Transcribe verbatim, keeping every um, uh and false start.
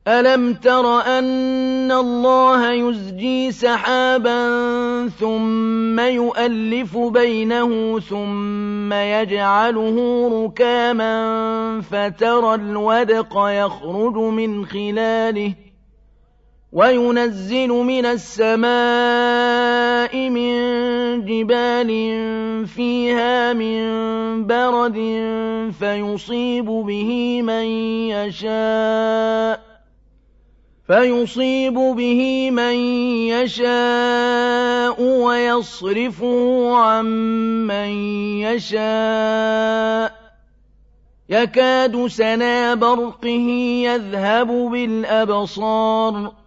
أَلَمْ تَرَ أَنَّ اللَّهَ يُزْجِي سَحَابًا ثُمَّ يُؤَلِّفُ بَيْنَهُ ثُمَّ يَجْعَلُهُ رُكَامًا فَتَرَى الْوَدْقَ يَخْرُجُ مِنْ خِلَالِهِ وَيُنَزِّلُ مِنَ السَّمَاءِ مِن جِبَالٍ فِيهَا مِن بَرَدٍ فَيُصِيبُ بِهِ مَن يَشَاءُ فيصيب به من يشاء ويصرفه عن من يشاء يكاد سنا برقه يذهب بالأبصار